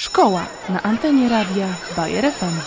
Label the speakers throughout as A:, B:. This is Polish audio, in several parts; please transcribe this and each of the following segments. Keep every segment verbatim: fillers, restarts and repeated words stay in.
A: Szkoła na antenie radia Bayer F M.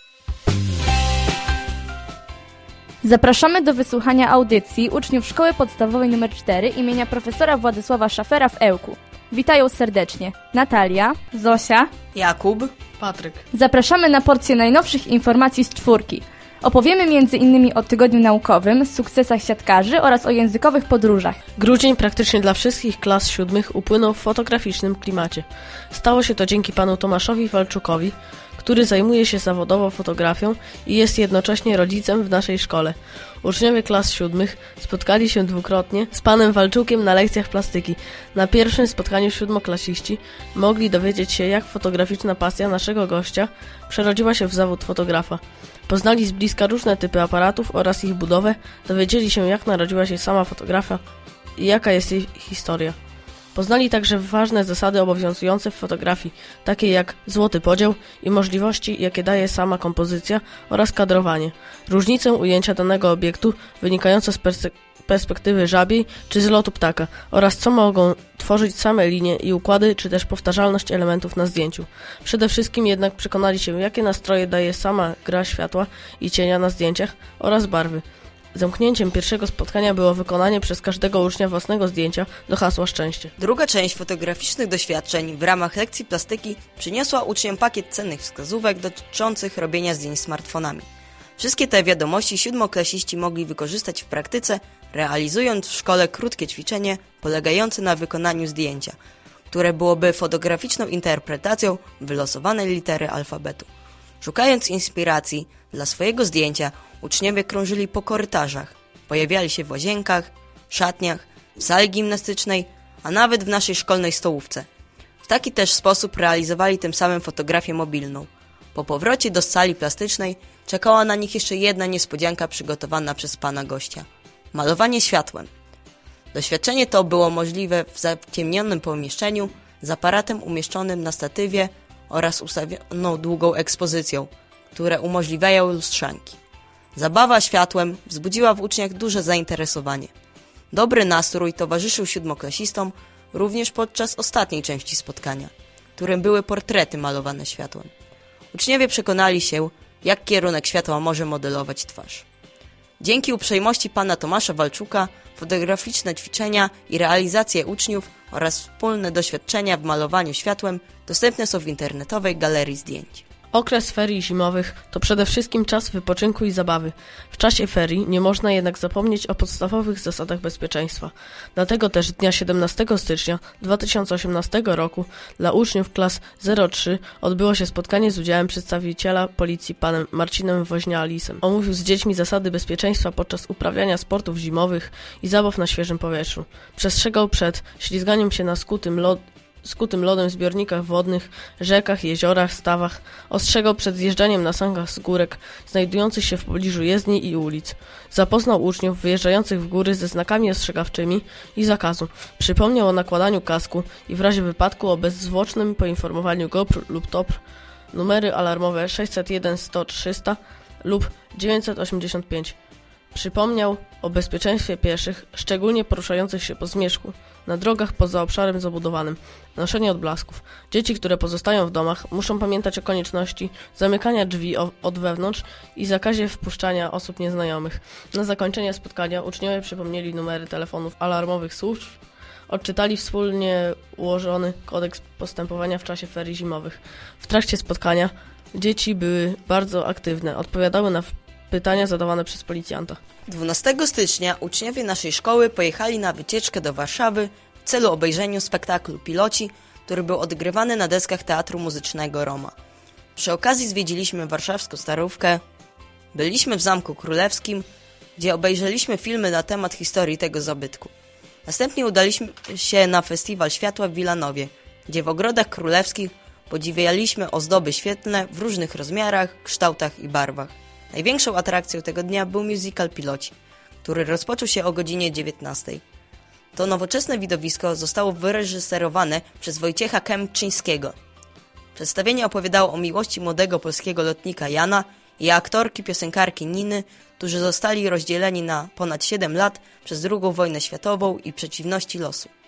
B: Zapraszamy do wysłuchania audycji uczniów Szkoły Podstawowej nr cztery imienia profesora Władysława Szafera w Ełku. Witają serdecznie Natalia, Zosia,
C: Jakub, Patryk.
B: Zapraszamy na porcję najnowszych informacji z czwórki. Opowiemy między innymi o tygodniu naukowym, sukcesach siatkarzy oraz o językowych podróżach.
C: Grudzień praktycznie dla wszystkich klas siódmych upłynął w fotograficznym klimacie. Stało się to dzięki panu Tomaszowi Walczukowi, który zajmuje się zawodowo fotografią i jest jednocześnie rodzicem w naszej szkole. Uczniowie klas siódmych spotkali się dwukrotnie z panem Walczukiem na lekcjach plastyki. Na pierwszym spotkaniu siódmoklasiści mogli dowiedzieć się, jak fotograficzna pasja naszego gościa przerodziła się w zawód fotografa. Poznali z bliska różne typy aparatów oraz ich budowę, dowiedzieli się, jak narodziła się sama fotografia i jaka jest jej historia. Poznali także ważne zasady obowiązujące w fotografii, takie jak złoty podział i możliwości, jakie daje sama kompozycja oraz kadrowanie, różnicę ujęcia danego obiektu wynikające z persy- perspektywy żabiej czy z lotu ptaka oraz co mogą tworzyć same linie i układy, czy też powtarzalność elementów na zdjęciu. Przede wszystkim jednak przekonali się, jakie nastroje daje sama gra światła i cienia na zdjęciach oraz barwy. Zamknięciem pierwszego spotkania było wykonanie przez każdego ucznia własnego zdjęcia do hasła szczęście.
D: Druga część fotograficznych doświadczeń w ramach lekcji plastyki przyniosła uczniom pakiet cennych wskazówek dotyczących robienia zdjęć smartfonami. Wszystkie te wiadomości siódmoklasiści mogli wykorzystać w praktyce, realizując w szkole krótkie ćwiczenie polegające na wykonaniu zdjęcia, które byłoby fotograficzną interpretacją wylosowanej litery alfabetu. Szukając inspiracji dla swojego zdjęcia, uczniowie krążyli po korytarzach, pojawiali się w łazienkach, szatniach, w sali gimnastycznej, a nawet w naszej szkolnej stołówce. W taki też sposób realizowali tym samym fotografię mobilną. Po powrocie do sali plastycznej czekała na nich jeszcze jedna niespodzianka przygotowana przez pana gościa. Malowanie światłem. Doświadczenie to było możliwe w zaciemnionym pomieszczeniu z aparatem umieszczonym na statywie oraz ustawioną długą ekspozycją, które umożliwiają lustrzanki. Zabawa światłem wzbudziła w uczniach duże zainteresowanie. Dobry nastrój towarzyszył siódmoklasistom również podczas ostatniej części spotkania, którym były portrety malowane światłem. Uczniowie przekonali się, jak kierunek światła może modelować twarz. Dzięki uprzejmości pana Tomasza Walczuka fotograficzne ćwiczenia i realizacje uczniów oraz wspólne doświadczenia w malowaniu światłem dostępne są w internetowej galerii zdjęć.
C: Okres ferii zimowych to przede wszystkim czas wypoczynku i zabawy. W czasie ferii nie można jednak zapomnieć o podstawowych zasadach bezpieczeństwa. Dlatego też dnia siedemnastego stycznia dwa tysiące osiemnastego roku dla uczniów klas zero trzy odbyło się spotkanie z udziałem przedstawiciela policji panem Marcinem Woźnialisem. Omówił z dziećmi zasady bezpieczeństwa podczas uprawiania sportów zimowych i zabaw na świeżym powietrzu. Przestrzegał przed ślizganiem się na skutym lodzie skutym lodem w zbiornikach wodnych, rzekach, jeziorach, stawach, ostrzegał przed zjeżdżaniem na sankach z górek znajdujących się w pobliżu jezdni i ulic. Zapoznał uczniów wyjeżdżających w góry ze znakami ostrzegawczymi i zakazu. Przypomniał o nakładaniu kasku i w razie wypadku o bezzwłocznym poinformowaniu G O P R lub T O P R, numery alarmowe sześćset jeden sto trzysta lub dziewięćset osiemdziesiąt pięć. Przypomniał o bezpieczeństwie pieszych, szczególnie poruszających się po zmierzchu, na drogach poza obszarem zabudowanym, noszenie odblasków. Dzieci, które pozostają w domach, muszą pamiętać o konieczności zamykania drzwi od wewnątrz i zakazie wpuszczania osób nieznajomych. Na zakończenie spotkania uczniowie przypomnieli numery telefonów alarmowych służb, odczytali wspólnie ułożony kodeks postępowania w czasie ferii zimowych. W trakcie spotkania dzieci były bardzo aktywne, odpowiadały na pytania zadawane przez policjanta.
D: dwunastego stycznia uczniowie naszej szkoły pojechali na wycieczkę do Warszawy w celu obejrzenia spektaklu Piloci, który był odgrywany na deskach Teatru Muzycznego Roma. Przy okazji zwiedziliśmy warszawską Starówkę, byliśmy w Zamku Królewskim, gdzie obejrzeliśmy filmy na temat historii tego zabytku. Następnie udaliśmy się na Festiwal Światła w Wilanowie, gdzie w ogrodach królewskich podziwialiśmy ozdoby świetlne w różnych rozmiarach, kształtach i barwach. Największą atrakcją tego dnia był musical Piloci, który rozpoczął się o godzinie dziewiętnastej. To nowoczesne widowisko zostało wyreżyserowane przez Wojciecha Kępczyńskiego. Przedstawienie opowiadało o miłości młodego polskiego lotnika Jana i aktorki piosenkarki Niny, którzy zostali rozdzieleni na ponad siedem lat przez drugą wojnę światową i przeciwności losu.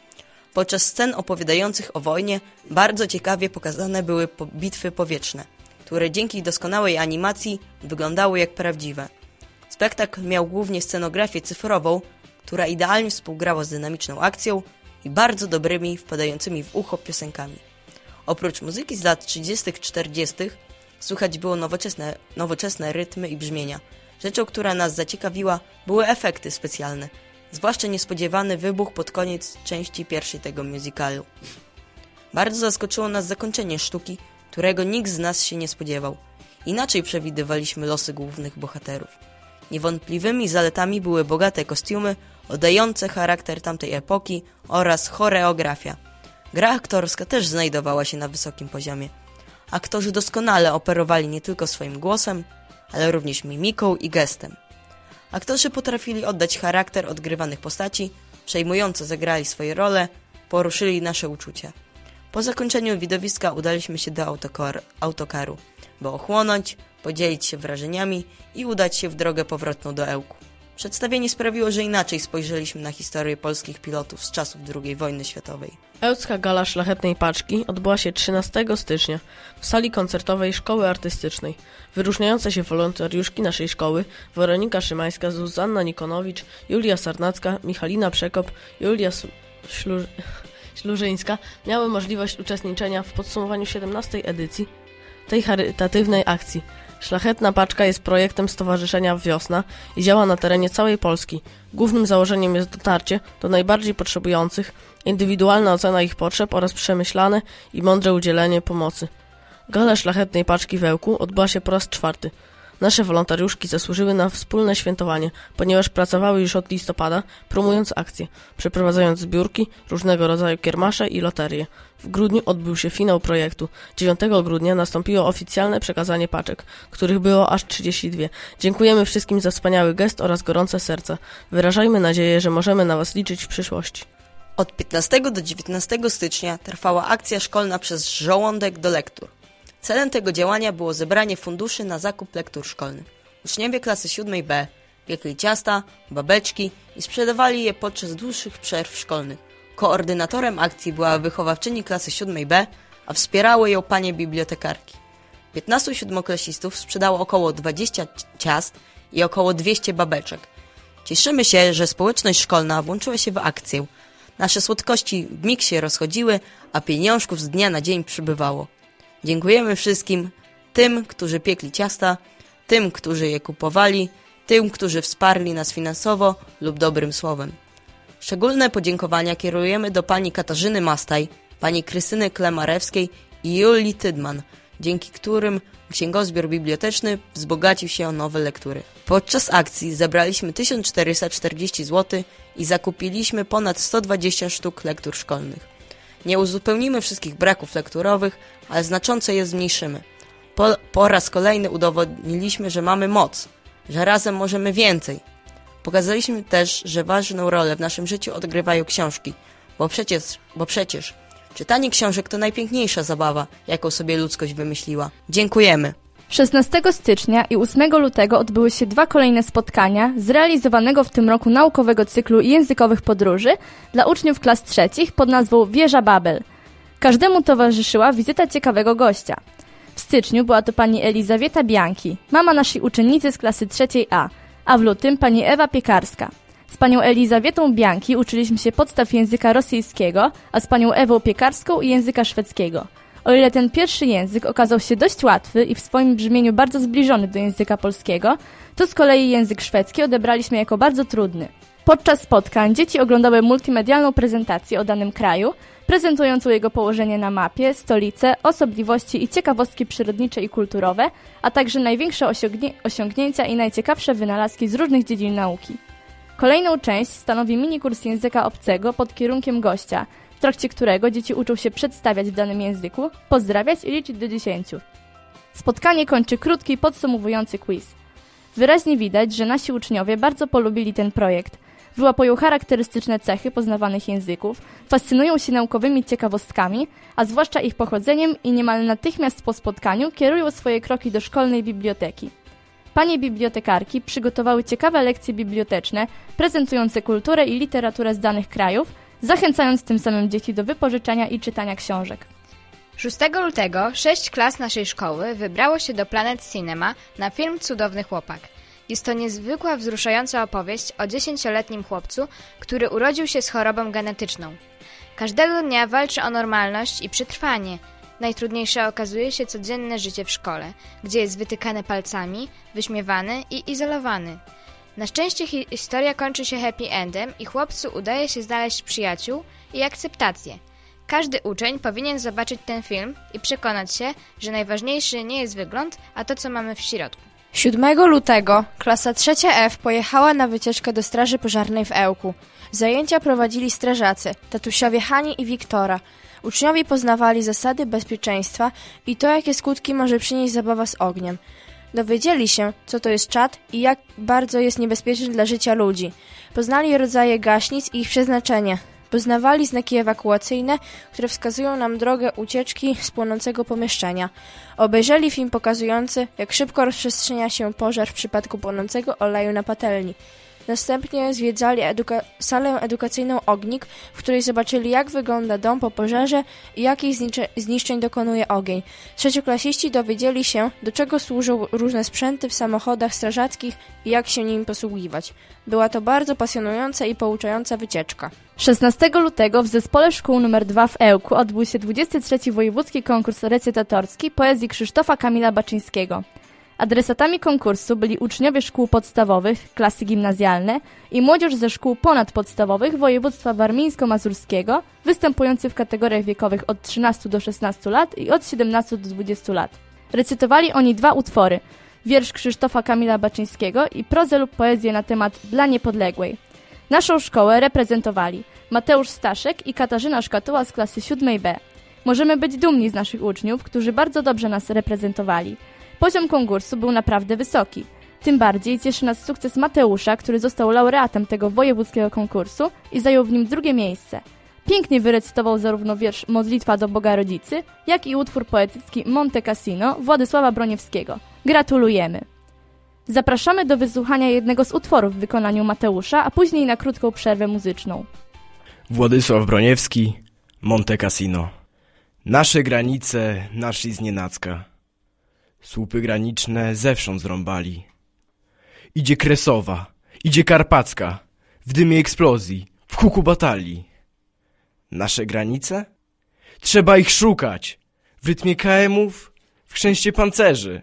D: Podczas scen opowiadających o wojnie bardzo ciekawie pokazane były po- bitwy powietrzne, które dzięki doskonałej animacji wyglądały jak prawdziwe. Spektakl miał głównie scenografię cyfrową, która idealnie współgrała z dynamiczną akcją i bardzo dobrymi, wpadającymi w ucho piosenkami. Oprócz muzyki z lat trzydziestych czterdziestych słychać było nowoczesne, nowoczesne rytmy i brzmienia. Rzeczą, która nas zaciekawiła, były efekty specjalne, zwłaszcza niespodziewany wybuch pod koniec części pierwszej tego musicalu. Bardzo zaskoczyło nas zakończenie sztuki, którego nikt z nas się nie spodziewał. Inaczej przewidywaliśmy losy głównych bohaterów. Niewątpliwymi zaletami były bogate kostiumy, oddające charakter tamtej epoki oraz choreografia. Gra aktorska też znajdowała się na wysokim poziomie. Aktorzy doskonale operowali nie tylko swoim głosem, ale również mimiką i gestem. Aktorzy potrafili oddać charakter odgrywanych postaci, przejmująco zagrali swoje role, poruszyli nasze uczucia. Po zakończeniu widowiska udaliśmy się do autokar, autokaru, by ochłonąć, podzielić się wrażeniami i udać się w drogę powrotną do Ełku. Przedstawienie sprawiło, że inaczej spojrzeliśmy na historię polskich pilotów z czasów drugiej wojny światowej.
C: Ełcka Gala Szlachetnej Paczki odbyła się trzynastego stycznia w sali koncertowej Szkoły Artystycznej. Wyróżniające się wolontariuszki naszej szkoły, Weronika Szymańska, Zuzanna Nikonowicz, Julia Sarnacka, Michalina Przekop, Julia Ślu... Ślużyńska miały możliwość uczestniczenia w podsumowaniu siedemnastej edycji tej charytatywnej akcji. Szlachetna Paczka jest projektem Stowarzyszenia Wiosna i działa na terenie całej Polski. Głównym założeniem jest dotarcie do najbardziej potrzebujących, indywidualna ocena ich potrzeb oraz przemyślane i mądre udzielenie pomocy. Gala Szlachetnej Paczki w Ełku odbyła się po raz czwarty. Nasze wolontariuszki zasłużyły na wspólne świętowanie, ponieważ pracowały już od listopada, promując akcje, przeprowadzając zbiórki, różnego rodzaju kiermasze i loterie. W grudniu odbył się finał projektu. dziewiątego grudnia nastąpiło oficjalne przekazanie paczek, których było aż trzydzieści dwie. Dziękujemy wszystkim za wspaniały gest oraz gorące serca. Wyrażajmy nadzieję, że możemy na Was liczyć w przyszłości.
D: Od piętnastego do dziewiętnastego stycznia trwała akcja szkolna Przez żołądek do lektur. Celem tego działania było zebranie funduszy na zakup lektur szkolnych. Uczniowie klasy siódmej B piekli ciasta, babeczki i sprzedawali je podczas dłuższych przerw szkolnych. Koordynatorem akcji była wychowawczyni klasy siódmej B, a wspierały ją panie bibliotekarki. piętnastu siódmoklasistów sprzedało około dwadzieścia ciast i około dwieście babeczek. Cieszymy się, że społeczność szkolna włączyła się w akcję. Nasze słodkości w mig się rozchodziły, a pieniążków z dnia na dzień przybywało. Dziękujemy wszystkim, tym, którzy piekli ciasta, tym, którzy je kupowali, tym, którzy wsparli nas finansowo lub dobrym słowem. Szczególne podziękowania kierujemy do pani Katarzyny Mastaj, pani Krystyny Klemarewskiej i Julii Tydman, dzięki którym księgozbiór biblioteczny wzbogacił się o nowe lektury. Podczas akcji zebraliśmy tysiąc czterysta czterdzieści złotych i zakupiliśmy ponad sto dwadzieścia sztuk lektur szkolnych. Nie uzupełnimy wszystkich braków lekturowych, ale znacząco je zmniejszymy. Po, po raz kolejny udowodniliśmy, że mamy moc, że razem możemy więcej. Pokazaliśmy też, że ważną rolę w naszym życiu odgrywają książki, bo przecież, bo przecież czytanie książek to najpiękniejsza zabawa, jaką sobie ludzkość wymyśliła. Dziękujemy!
B: szesnastego stycznia i ósmego lutego odbyły się dwa kolejne spotkania zrealizowanego w tym roku naukowego cyklu językowych podróży dla uczniów klas trzecich pod nazwą Wieża Babel. Każdemu towarzyszyła wizyta ciekawego gościa. W styczniu była to pani Elizaweta Bianchi, mama naszej uczennicy z klasy trzeciej A, a w lutym pani Ewa Piekarska. Z panią Elizawietą Bianchi uczyliśmy się podstaw języka rosyjskiego, a z panią Ewą Piekarską języka szwedzkiego. O ile ten pierwszy język okazał się dość łatwy i w swoim brzmieniu bardzo zbliżony do języka polskiego, to z kolei język szwedzki odebraliśmy jako bardzo trudny. Podczas spotkań dzieci oglądały multimedialną prezentację o danym kraju, prezentującą jego położenie na mapie, stolice, osobliwości i ciekawostki przyrodnicze i kulturowe, a także największe osiągnie- osiągnięcia i najciekawsze wynalazki z różnych dziedzin nauki. Kolejną część stanowi minikurs języka obcego pod kierunkiem gościa, w trakcie którego dzieci uczą się przedstawiać w danym języku, pozdrawiać i liczyć do dziesięciu. Spotkanie kończy krótki, podsumowujący quiz. Wyraźnie widać, że nasi uczniowie bardzo polubili ten projekt. Wyłapują charakterystyczne cechy poznawanych języków, fascynują się naukowymi ciekawostkami, a zwłaszcza ich pochodzeniem i niemal natychmiast po spotkaniu kierują swoje kroki do szkolnej biblioteki. Panie bibliotekarki przygotowały ciekawe lekcje biblioteczne, prezentujące kulturę i literaturę z danych krajów, zachęcając tym samym dzieci do wypożyczania i czytania książek.
E: szóstego lutego sześć klas naszej szkoły wybrało się do Planet Cinema na film Cudowny Chłopak. Jest to niezwykła, wzruszająca opowieść o dziesięcioletnim chłopcu, który urodził się z chorobą genetyczną. Każdego dnia walczy o normalność i przetrwanie. Najtrudniejsze okazuje się codzienne życie w szkole, gdzie jest wytykany palcami, wyśmiewany i izolowany. Na szczęście historia kończy się happy endem i chłopcu udaje się znaleźć przyjaciół i akceptację. Każdy uczeń powinien zobaczyć ten film i przekonać się, że najważniejszy nie jest wygląd, a to, co mamy w środku.
F: siódmego lutego klasa trzecia F pojechała na wycieczkę do Straży Pożarnej w Ełku. Zajęcia prowadzili strażacy, tatusiowie Hani i Wiktora. Uczniowie poznawali zasady bezpieczeństwa i to, jakie skutki może przynieść zabawa z ogniem. Dowiedzieli się, co to jest czad i jak bardzo jest niebezpieczny dla życia ludzi. Poznali rodzaje gaśnic i ich przeznaczenie. Poznawali znaki ewakuacyjne, które wskazują nam drogę ucieczki z płonącego pomieszczenia. Obejrzeli film pokazujący, jak szybko rozprzestrzenia się pożar w przypadku płonącego oleju na patelni. Następnie zwiedzali eduka- salę edukacyjną Ognik, w której zobaczyli, jak wygląda dom po pożarze i jakich znicze- zniszczeń dokonuje ogień. Trzecioklasiści dowiedzieli się, do czego służą różne sprzęty w samochodach strażackich i jak się nimi posługiwać. Była to bardzo pasjonująca i pouczająca wycieczka.
B: szesnastego lutego w Zespole Szkół nr dwa w Ełku odbył się dwudziesty trzeci Wojewódzki Konkurs Recytatorski poezji Krzysztofa Kamila Baczyńskiego. Adresatami konkursu byli uczniowie szkół podstawowych, klasy gimnazjalne i młodzież ze szkół ponadpodstawowych województwa warmińsko-mazurskiego, występujący w kategoriach wiekowych od trzynastu do szesnastu lat i od siedemnastu do dwudziestu lat. Recytowali oni dwa utwory, wiersz Krzysztofa Kamila Baczyńskiego i prozę lub poezję na temat Dla Niepodległej. Naszą szkołę reprezentowali Mateusz Staszek i Katarzyna Szkatuła z klasy siódmej B. Możemy być dumni z naszych uczniów, którzy bardzo dobrze nas reprezentowali. Poziom konkursu był naprawdę wysoki. Tym bardziej cieszy nas sukces Mateusza, który został laureatem tego wojewódzkiego konkursu i zajął w nim drugie miejsce. Pięknie wyrecytował zarówno wiersz Modlitwa do Boga Rodzicy, jak i utwór poetycki Monte Cassino Władysława Broniewskiego. Gratulujemy! Zapraszamy do wysłuchania jednego z utworów w wykonaniu Mateusza, a później na krótką przerwę muzyczną.
G: Władysław Broniewski, Monte Cassino. Nasze granice naszli znienacka. Słupy graniczne zewsząd zrąbali. Idzie Kresowa, idzie Karpacka, w dymie eksplozji, w huku batalii. Nasze granice? Trzeba ich szukać, w rytmie K M-ów, w chrzęście pancerzy.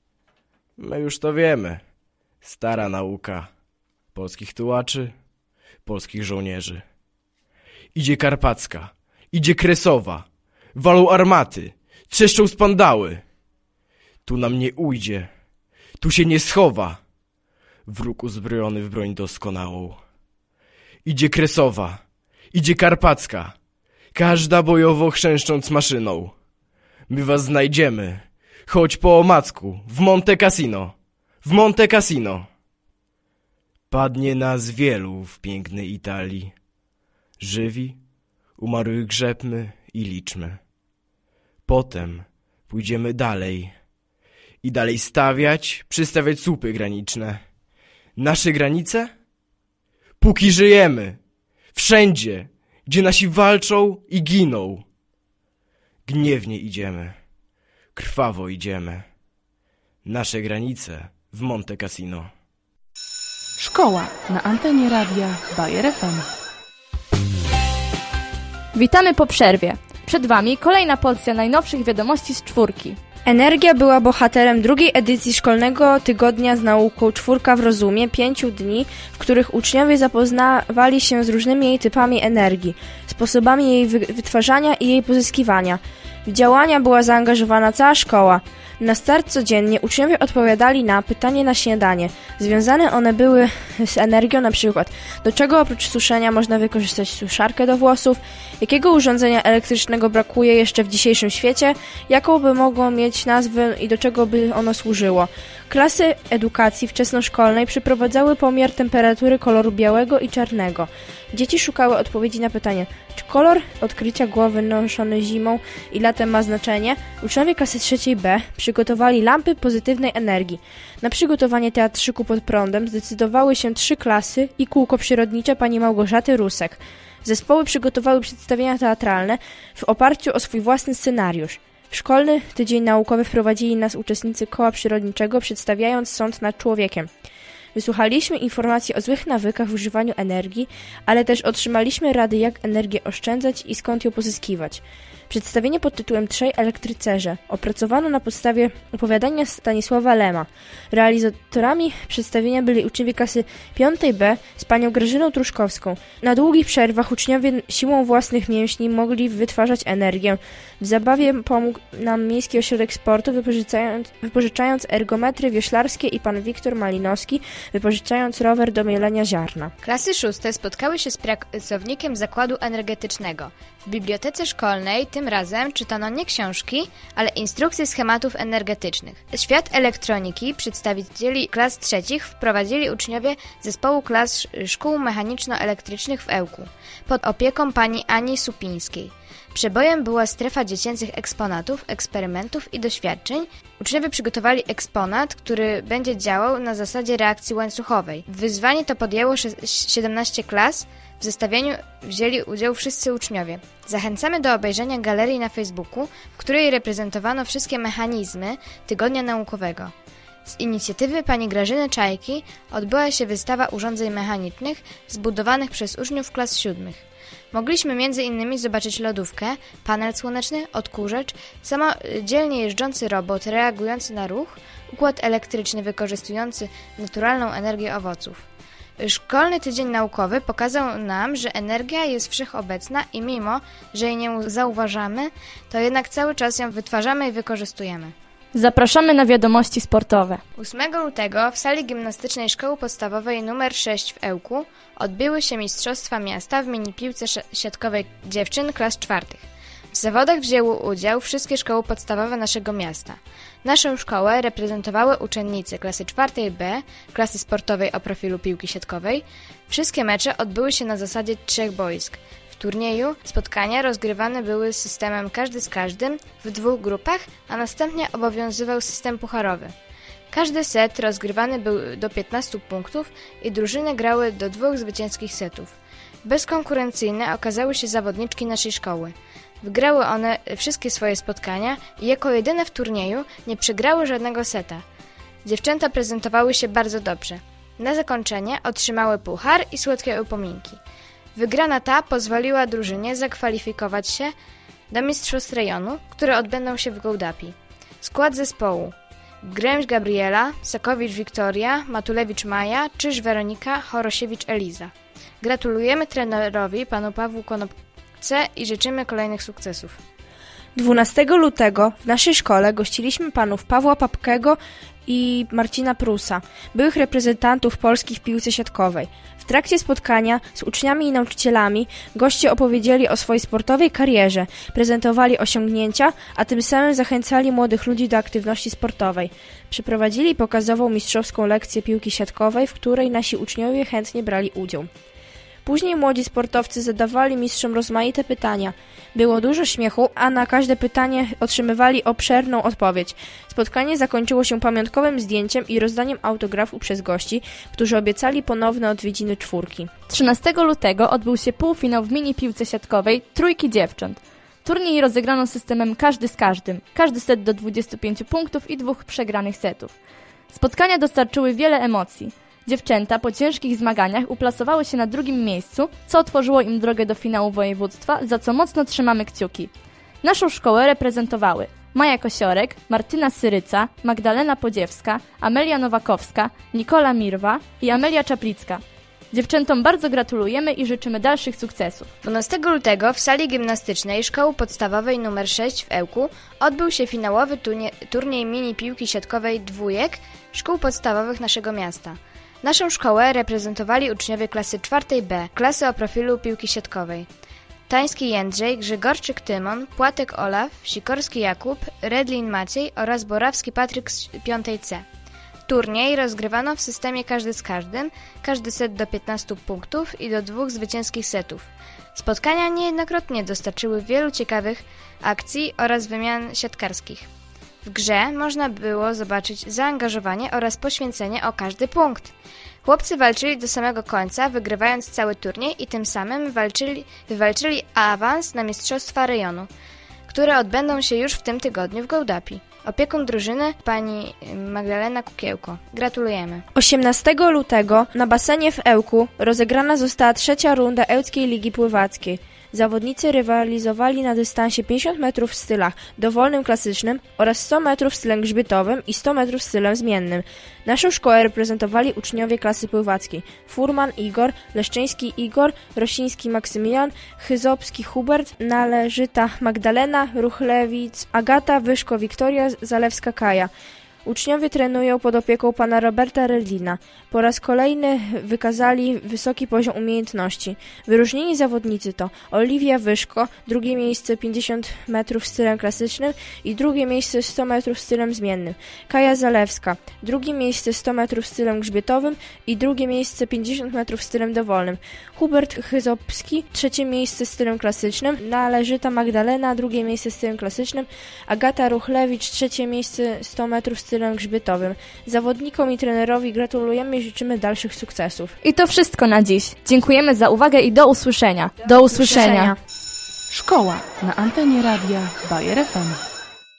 G: My już to wiemy, stara nauka polskich tułaczy, polskich żołnierzy. Idzie Karpacka, idzie Kresowa, walą armaty, trzeszczą spandały. Tu nam nie ujdzie, tu się nie schowa, wróg uzbrojony w broń doskonałą. Idzie Kresowa, idzie Karpacka, każda bojowo chrzęszcząc maszyną. My was znajdziemy, choć po omacku, w Monte Cassino, w Monte Cassino. Padnie nas wielu w pięknej Italii, żywi, umarłych grzebmy i liczmy. Potem pójdziemy dalej i dalej stawiać, przystawiać słupy graniczne. Nasze granice? Póki żyjemy, wszędzie, gdzie nasi walczą i giną. Gniewnie idziemy, krwawo idziemy. Nasze granice w Monte Cassino.
A: Szkoła na antenie radia Bayer F M.
B: Witamy po przerwie. Przed Wami kolejna porcja najnowszych wiadomości z czwórki.
F: Energia była bohaterem drugiej edycji szkolnego tygodnia z nauką Czwórka w rozumie, pięciu dni, w których uczniowie zapoznawali się z różnymi jej typami energii, sposobami jej wytwarzania i jej pozyskiwania. W działania była zaangażowana cała szkoła. Na start codziennie uczniowie odpowiadali na pytanie na śniadanie. Związane one były z energią, na przykład do czego oprócz suszenia można wykorzystać suszarkę do włosów, jakiego urządzenia elektrycznego brakuje jeszcze w dzisiejszym świecie, jaką by mogło mieć nazwę i do czego by ono służyło. Klasy edukacji wczesnoszkolnej przeprowadzały pomiar temperatury koloru białego i czarnego. Dzieci szukały odpowiedzi na pytanie, czy kolor odkrycia głowy noszony zimą i latem ma znaczenie. Uczniowie klasy trzeciej B przygotowali lampy pozytywnej energii. Na przygotowanie teatrzyku pod prądem zdecydowały się trzy klasy i kółko przyrodnicze pani Małgorzaty Rusek. Zespoły przygotowały przedstawienia teatralne w oparciu o swój własny scenariusz. W szkolny tydzień naukowy wprowadzili nas uczestnicy koła przyrodniczego, przedstawiając sąd nad człowiekiem. Wysłuchaliśmy informacji o złych nawykach w używaniu energii, ale też otrzymaliśmy rady, jak energię oszczędzać i skąd ją pozyskiwać. Przedstawienie pod tytułem Trzej elektrycerze opracowano na podstawie opowiadania Stanisława Lema. Realizatorami przedstawienia byli uczniowie klasy piątej B z panią Grażyną Truszkowską. Na długich przerwach uczniowie siłą własnych mięśni mogli wytwarzać energię. W zabawie pomógł nam Miejski Ośrodek Sportu, wypożyczając, wypożyczając ergometry wioślarskie i pan Wiktor Malinowski, wypożyczając rower do mielenia ziarna.
E: Klasy szóste spotkały się z pracownikiem zakładu energetycznego. W bibliotece szkolnej tym razem czytano nie książki, ale instrukcje schematów energetycznych. Świat elektroniki przedstawicieli klas trzecich wprowadzili uczniowie zespołu klas szkół mechaniczno-elektrycznych w Ełku pod opieką pani Ani Supińskiej. Przebojem była strefa dziecięcych eksponatów, eksperymentów i doświadczeń. Uczniowie przygotowali eksponat, który będzie działał na zasadzie reakcji łańcuchowej. W wyzwanie to podjęło siedemnaście klas. W zestawieniu wzięli udział wszyscy uczniowie. Zachęcamy do obejrzenia galerii na Facebooku, w której reprezentowano wszystkie mechanizmy Tygodnia Naukowego. Z inicjatywy pani Grażyny Czajki odbyła się wystawa urządzeń mechanicznych zbudowanych przez uczniów klas siódmych. Mogliśmy między innymi zobaczyć lodówkę, panel słoneczny, odkurzacz, samodzielnie jeżdżący robot reagujący na ruch, układ elektryczny wykorzystujący naturalną energię owoców. Szkolny tydzień naukowy pokazał nam, że energia jest wszechobecna i mimo, że jej nie zauważamy, to jednak cały czas ją wytwarzamy i wykorzystujemy.
B: Zapraszamy na wiadomości sportowe.
E: ósmego lutego w sali gimnastycznej Szkoły Podstawowej nr sześć w Ełku odbyły się Mistrzostwa Miasta w minipiłce siatkowej dziewczyn klas czwartych. W zawodach wzięły udział wszystkie szkoły podstawowe naszego miasta. Naszą szkołę reprezentowały uczennice klasy czwartej B, klasy sportowej o profilu piłki siatkowej. Wszystkie mecze odbyły się na zasadzie trzech boisk. W turnieju spotkania rozgrywane były systemem każdy z każdym w dwóch grupach, a następnie obowiązywał system pucharowy. Każdy set rozgrywany był do piętnastu punktów i drużyny grały do dwóch zwycięskich setów. Bezkonkurencyjne okazały się zawodniczki naszej szkoły. Wygrały one wszystkie swoje spotkania i jako jedyne w turnieju nie przegrały żadnego seta. Dziewczęta prezentowały się bardzo dobrze. Na zakończenie otrzymały puchar i słodkie upominki. Wygrana ta pozwoliła drużynie zakwalifikować się do mistrzostw rejonu, które odbędą się w Gołdapi. Skład zespołu: Gręś Gabriela, Sakowicz Wiktoria, Matulewicz Maja, Czyż Weronika, Chorosiewicz Eliza. Gratulujemy trenerowi, panu Pawłu Konopce i życzymy kolejnych sukcesów.
F: dwunastego lutego w naszej szkole gościliśmy panów Pawła Papkego i Marcina Prusa, byłych reprezentantów Polski w piłce siatkowej. W trakcie spotkania z uczniami i nauczycielami goście opowiedzieli o swojej sportowej karierze, prezentowali osiągnięcia, a tym samym zachęcali młodych ludzi do aktywności sportowej. Przeprowadzili pokazową mistrzowską lekcję piłki siatkowej, w której nasi uczniowie chętnie brali udział. Później młodzi sportowcy zadawali mistrzom rozmaite pytania. Było dużo śmiechu, a na każde pytanie otrzymywali obszerną odpowiedź. Spotkanie zakończyło się pamiątkowym zdjęciem i rozdaniem autografu przez gości, którzy obiecali ponowne odwiedziny czwórki.
B: trzynastego lutego odbył się półfinał w mini piłce siatkowej trójki dziewcząt. Turniej rozegrano systemem każdy z każdym. Każdy set do dwudziestu pięciu punktów i dwóch przegranych setów. Spotkania dostarczyły wiele emocji. Dziewczęta po ciężkich zmaganiach uplasowały się na drugim miejscu, co otworzyło im drogę do finału województwa, za co mocno trzymamy kciuki. Naszą szkołę reprezentowały Maja Kosiorek, Martyna Syryca, Magdalena Podziewska, Amelia Nowakowska, Nikola Mirwa i Amelia Czaplicka. Dziewczętom bardzo gratulujemy i życzymy dalszych sukcesów.
E: dwunastego lutego w sali gimnastycznej Szkoły Podstawowej nr sześć w Ełku odbył się finałowy turnie, turniej mini piłki siatkowej dwójek szkół podstawowych naszego miasta. Naszą szkołę reprezentowali uczniowie klasy czwartej B, klasy o profilu piłki siatkowej. Tański Jędrzej, Grzegorczyk Tymon, Płatek Olaf, Sikorski Jakub, Redlin Maciej oraz Borawski Patryk z piątej C. Turniej rozgrywano w systemie każdy z każdym, każdy set do piętnastu punktów i do dwóch zwycięskich setów. Spotkania niejednokrotnie dostarczyły wielu ciekawych akcji oraz wymian siatkarskich. W grze można było zobaczyć zaangażowanie oraz poświęcenie o każdy punkt. Chłopcy walczyli do samego końca, wygrywając cały turniej i tym samym walczyli, wywalczyli awans na mistrzostwa rejonu, które odbędą się już w tym tygodniu w Gołdapi. Opiekun drużyny pani Magdalena Kukiełko. Gratulujemy.
F: osiemnastego lutego na basenie w Ełku rozegrana została trzecia runda Ełckiej Ligi Pływackiej. Zawodnicy rywalizowali na dystansie pięćdziesiąt metrów w stylach dowolnym klasycznym oraz sto metrów stylem grzbietowym i sto metrów stylem zmiennym. Naszą szkołę reprezentowali uczniowie klasy pływackiej: Furman Igor, Leszczyński Igor, Rosiński Maksymilian, Chyzopski Hubert, Należyta Magdalena, Ruchlewic Agata, Wyszko Wiktoria, Zalewska Kaja. Uczniowie trenują pod opieką pana Roberta Redlina. Po raz kolejny wykazali wysoki poziom umiejętności. Wyróżnieni zawodnicy to Oliwia Wyszko, drugie miejsce pięćdziesiąt metrów stylem klasycznym i drugie miejsce sto metrów stylem zmiennym. Kaja Zalewska, drugie miejsce sto metrów stylem grzbietowym i drugie miejsce pięćdziesiąt metrów stylem dowolnym. Hubert Chyzopski, trzecie miejsce stylem klasycznym. Należyta Magdalena, drugie miejsce stylem klasycznym. Agata Ruchlewicz, trzecie miejsce sto metrów stylem grzbietowym. Zawodnikom i trenerowi gratulujemy i życzymy dalszych sukcesów.
B: I to wszystko na dziś. Dziękujemy za uwagę i do usłyszenia. Do usłyszenia.
A: Szkoła na antenie radia Bayer F M.